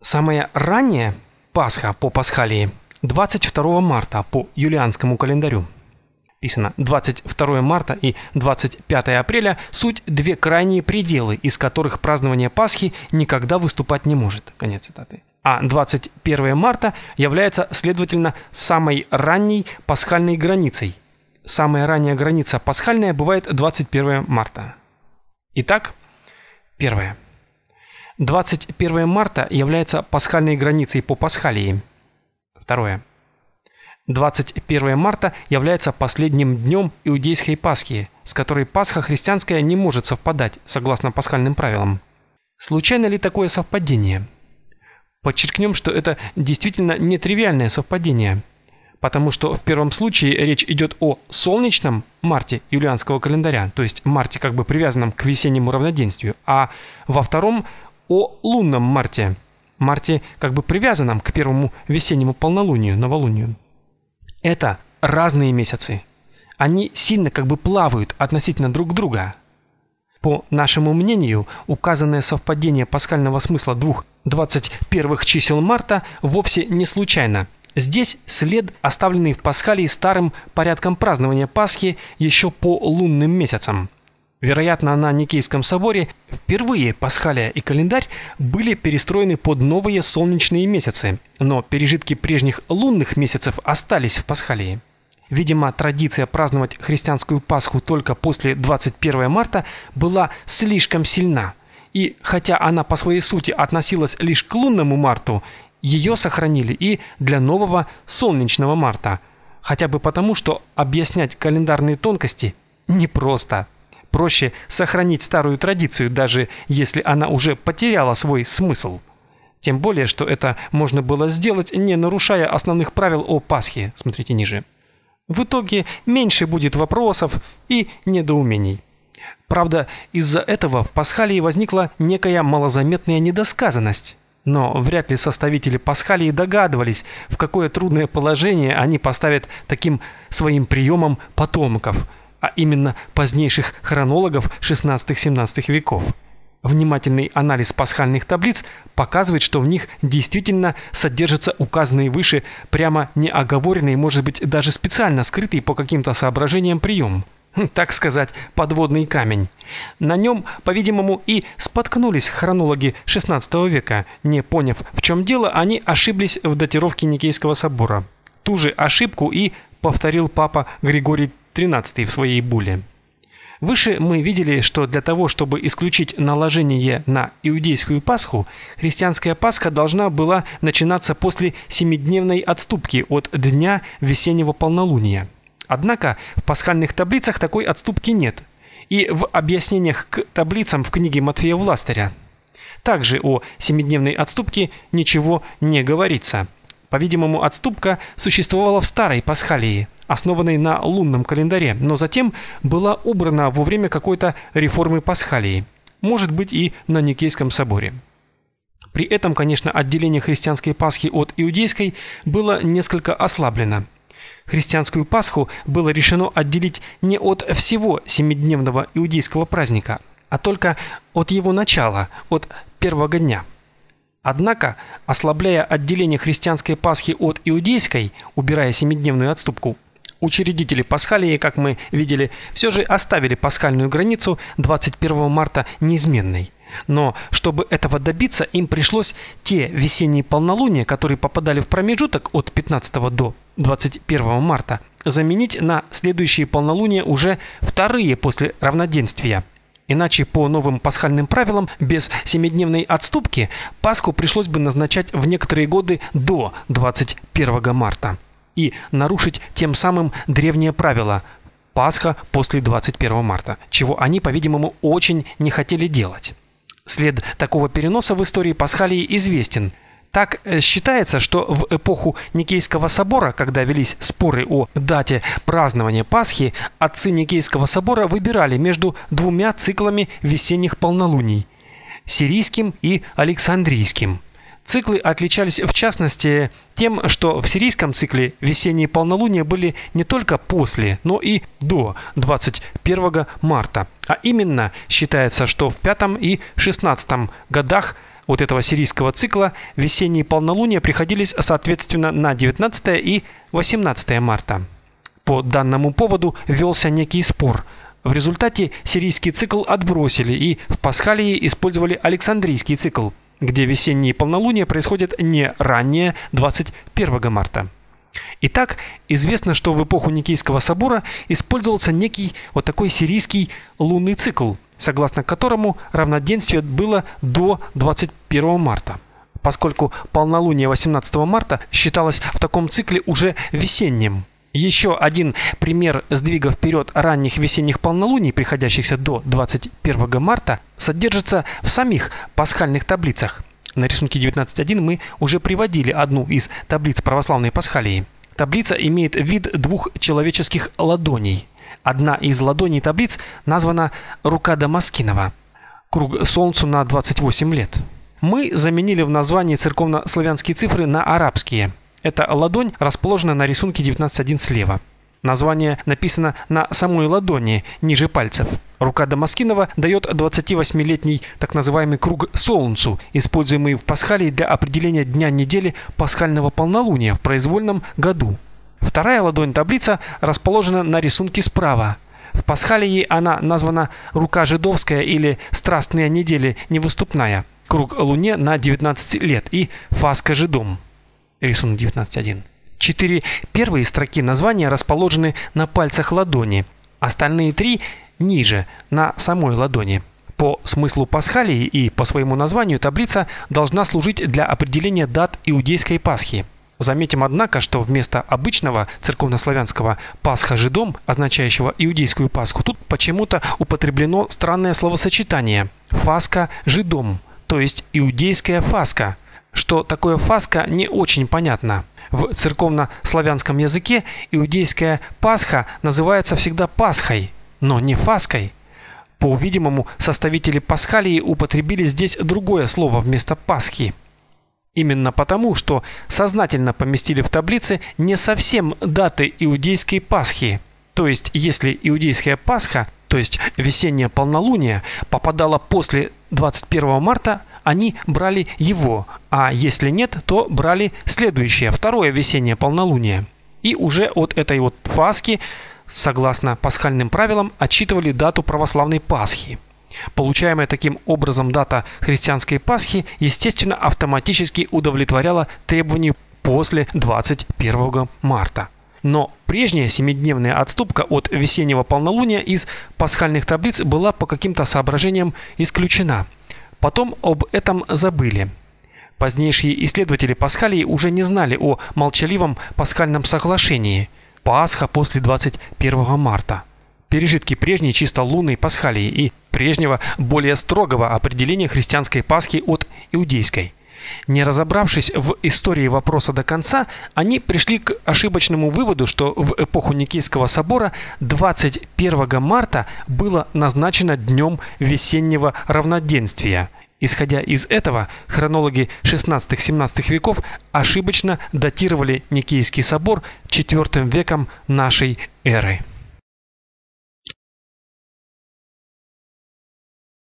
Самая ранняя Пасха по Пасхалии 22 марта по юлианскому календарю. Писано 22 марта и 25 апреля суть две крайние пределы, из которых празднование Пасхи никогда выступать не может. Конец цитаты. А 21 марта является, следовательно, самой ранней пасхальной границей. Самая ранняя граница пасхальная бывает 21 марта. Итак, первое. 21 марта является пасхальной границей по Пасхалии. Второе. 21 марта является последним днем иудейской Пасхи, с которой Пасха христианская не может совпадать, согласно пасхальным правилам. Случайно ли такое совпадение? Подчеркнем, что это действительно нетривиальное совпадение, потому что в первом случае речь идет о солнечном марте юлианского календаря, то есть марте, как бы привязанном к весеннему равноденствию, а во втором о лунном марте, как бы привязанном к первому весеннему полнолунию, новолунию. Это разные месяцы. Они сильно как бы плавают относительно друг друга. По нашему мнению, указанное совпадение пасхального смысла двух 21 чисел марта вовсе не случайно. Здесь след, оставленный в Пасхалии старым порядком празднования Пасхи еще по лунным месяцам. Вероятно, на Никейском соборе впервые Пасхалия и календарь были перестроены под новые солнечные месяцы, но пережитки прежних лунных месяцев остались в Пасхалии. Видимо, традиция праздновать христианскую Пасху только после 21 марта была слишком сильна, и хотя она по своей сути относилась лишь к лунному марту, ее сохранили и для нового солнечного марта, хотя бы потому, что объяснять календарные тонкости непросто. Проще сохранить старую традицию, даже если она уже потеряла свой смысл. Тем более, что это можно было сделать, не нарушая основных правил о Пасхе. Смотрите ниже. В итоге меньше будет вопросов и недоумений. Правда, из-за этого в Пасхалии возникла некая малозаметная недосказанность. Но вряд ли составители Пасхалии догадывались, в какое трудное положение они поставят таким своим приемом потомков, а именно позднейших хронологов XVI-XVII веков. Внимательный анализ пасхальных таблиц показывает, что в них действительно содержатся указанные выше прямо неоговоренный, может быть, даже специально скрытый по каким-то соображениям прием. Так сказать, подводный камень. На нем, по-видимому, и споткнулись хронологи XVI века. Не поняв, в чем дело, они ошиблись в датировке Никейского собора. Ту же ошибку и повторил папа Григорий XIII в своей булле. Выше мы видели, что для того, чтобы исключить наложение на иудейскую Пасху, христианская Пасха должна была начинаться после семидневной отступки от дня весеннего полнолуния. Однако в пасхальных таблицах такой отступки нет, и в объяснениях к таблицам в книге Матфея Властаря также о семидневной отступке ничего не говорится. По-видимому, отступка существовала в старой Пасхалии, основанной на лунном календаре, но затем была убрана во время какой-то реформы Пасхалии, может быть и на Никейском соборе. При этом, конечно, отделение христианской Пасхи от иудейской было несколько ослаблено. Христианскую Пасху было решено отделить не от всего семидневного иудейского праздника, а только от его начала, от первого дня. Однако, ослабляя отделение христианской Пасхи от иудейской, убирая семидневную отступку, учредители Пасхалии, как мы видели, все же оставили пасхальную границу 21 марта неизменной. Но чтобы этого добиться, им пришлось те весенние полнолуния, которые попадали в промежуток от 15 до 21 марта, заменить на следующие полнолуния уже вторые после равноденствия. Иначе по новым пасхальным правилам без семидневной отступки Пасху пришлось бы назначать в некоторые годы до 21 марта и нарушить тем самым древнее правило Пасха после 21 марта, чего они, по-видимому, очень не хотели делать. След такого переноса в истории Пасхалии известен. Так считается, что в эпоху Никейского собора, когда велись споры о дате празднования Пасхи, отцы Никейского собора выбирали между двумя циклами весенних полнолуний – сирийским и александрийским. Циклы отличались в частности тем, что в сирийском цикле весенние полнолуния были не только после, но и до 21 марта. А именно считается, что в V и XVI годах вот этого сирийского цикла весенние полнолуния приходились соответственно на 19 и 18 марта. По данному поводу велся некий спор. В результате сирийский цикл отбросили и в Пасхалии использовали Александрийский цикл, где весенние полнолуния происходят не ранее 21 марта. Итак, известно, что в эпоху Никейского собора использовался некий вот такой сирийский лунный цикл, согласно которому равноденствие было до 21 марта. Поскольку полнолуние 18 марта считалось в таком цикле уже весенним. Еще один пример сдвига вперед ранних весенних полнолуний, приходящихся до 21 марта, содержится в самих пасхальных таблицах. На рисунке 19.1 мы уже приводили одну из таблиц православной Пасхалии. Таблица имеет вид двух человеческих ладоней. Одна из ладоней таблиц названа «Рука Дамаскинова». Круг Солнцу на 28 лет. Мы заменили в названии церковно-славянские цифры на арабские. Эта ладонь расположена на рисунке 19.1 слева. Название написано на самой ладони, ниже пальцев. Рука Дамаскинова дает 28-летний так называемый круг Солнцу, используемый в Пасхалии для определения дня недели пасхального полнолуния в произвольном году. Вторая ладонь таблица расположена на рисунке справа. В Пасхалии она названа рука жидовская или страстные недели невыступная. Круг Луне на 19 лет и Фаска жидом. Рисунок 19.1. 4 первые строки названия расположены на пальцах ладони, остальные 3 ниже, на самой ладони. По смыслу Пасхалии и по своему названию таблица должна служить для определения дат иудейской Пасхи. Заметим, однако, что вместо обычного церковнославянского Пасха жидом, означающего иудейскую Пасху, тут почему-то употреблено странное словосочетание Фаска жидом, то есть иудейская Фаска. Что такое Фаска, не очень понятно. В церковно-славянском языке иудейская Пасха называется всегда Пасхой, но не Фаской. По-видимому, составители Пасхалии употребили здесь другое слово вместо Пасхи. Именно потому, что сознательно поместили в таблице не совсем даты иудейской Пасхи. То есть, если иудейская Пасха, то есть весеннее полнолуние, попадало после 21 марта, они брали его, а если нет, то брали следующее, второе весеннее полнолуние. И уже от этой вот Фаски, согласно пасхальным правилам, отсчитывали дату православной Пасхи. Получаемая таким образом дата христианской Пасхи, естественно, автоматически удовлетворяла требованию после 21 марта. Но прежняя семидневная отступка от весеннего полнолуния из пасхальных таблиц была по каким-то соображениям исключена. Потом об этом забыли. Позднейшие исследователи Пасхалии уже не знали о молчаливом пасхальном соглашении Пасха после 21 марта. Пережитки прежней чисто лунной Пасхалии и прежнего более строгого определения христианской Пасхи от иудейской. Не разобравшись в истории вопроса до конца, они пришли к ошибочному выводу, что в эпоху Никейского собора 21 марта было назначено днем весеннего равноденствия. Исходя из этого, хронологи 16-17 веков ошибочно датировали Никейский собор IV веком нашей эры.